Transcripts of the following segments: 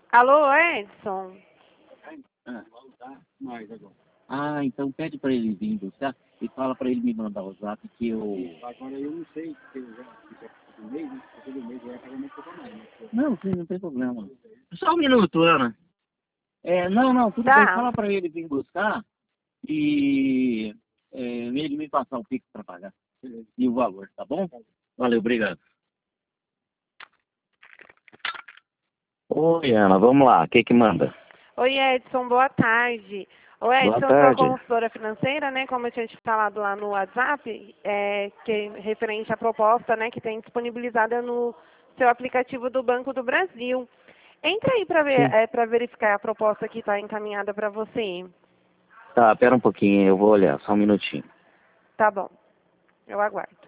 Alô, Edson? Então pede para ele vir buscar e fala para ele me mandar o zap que eu... Agora eu não sei se eu já fiz o mês, né? Porque do mês eu ia pagar muito pouco mais, né? Não, sim, não tem problema. Só um minuto, Ana. Não, tudo Tá. bem. Fala para ele vir buscar e ele me passar o Pix para pagar. E o valor, tá bom? Valeu, obrigado. Oi, Ana, vamos lá. O que manda? Oi, Edson, boa tarde. Ô, Edson, eu sou a consultora financeira, né? Como eu tinha te falado lá no WhatsApp, que é referente à proposta, né, que tem disponibilizada no seu aplicativo do Banco do Brasil. Entra aí para ver, para verificar a proposta que está encaminhada para você. Tá, pera um pouquinho, eu vou olhar, só um minutinho. Tá bom, eu aguardo.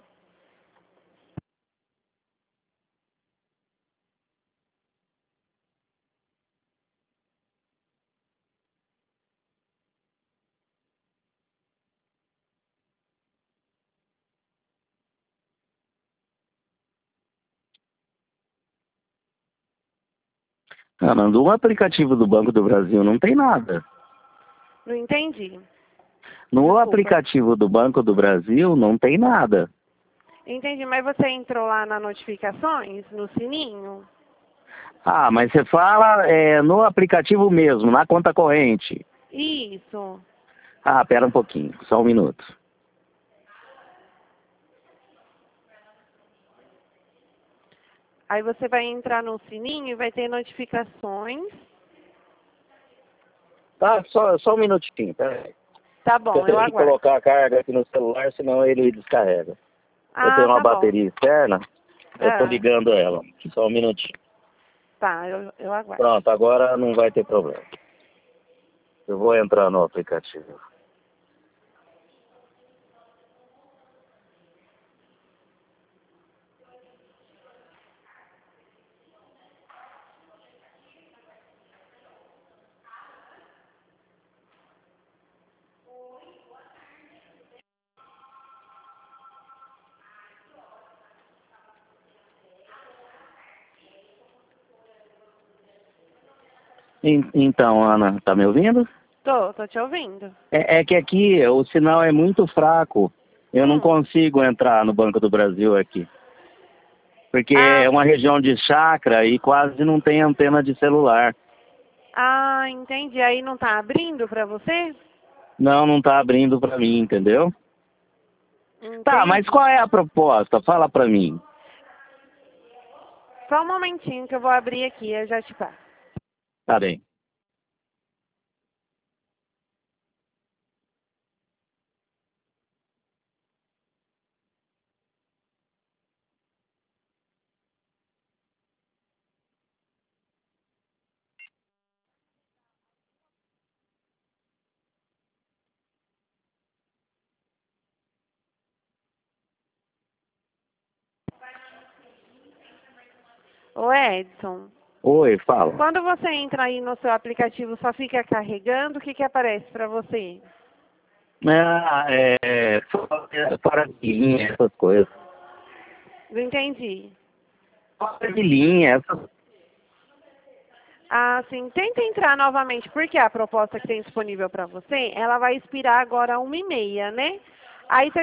Ana, no aplicativo do Banco do Brasil não tem nada. Não entendi. No Desculpa. aplicativo do Banco do Brasil não tem nada. Entendi, mas você entrou lá nas notificações, no sininho? Ah, mas você fala no aplicativo mesmo, na conta corrente. Isso. Ah, pera um pouquinho, só um minuto. Aí você vai entrar no sininho e vai ter notificações. Tá, só um minutinho, peraí. Tá bom, eu Tem que aguardo. colocar a carga aqui no celular, senão ele descarrega. Eu tenho uma tá bom. bateria externa, eu tô Ah. ligando ela. Só um minutinho. Tá, eu aguardo. Pronto, agora não vai ter problema. Eu vou entrar no aplicativo. Então, Ana, tá me ouvindo? Tô te ouvindo. É que aqui o sinal é muito fraco. Eu não consigo entrar no Banco do Brasil aqui. Porque é uma região de chácara e quase não tem antena de celular. Ah, entendi. Aí não tá abrindo pra você? Não tá abrindo pra mim, entendeu? Entendi. Tá, mas qual é a proposta? Fala pra mim. Só um momentinho que eu vou abrir aqui, eu já te passo. Tá bem. Ô, Edson, Oi, fala. quando você entra aí no seu aplicativo, só fica carregando, o que que aparece pra você? Fora de linha, essas coisas. Não entendi. Fora de linha, essas... Ah, sim. Tenta entrar novamente, porque a proposta que tem disponível para você, ela vai expirar agora às 1h30, né? Aí você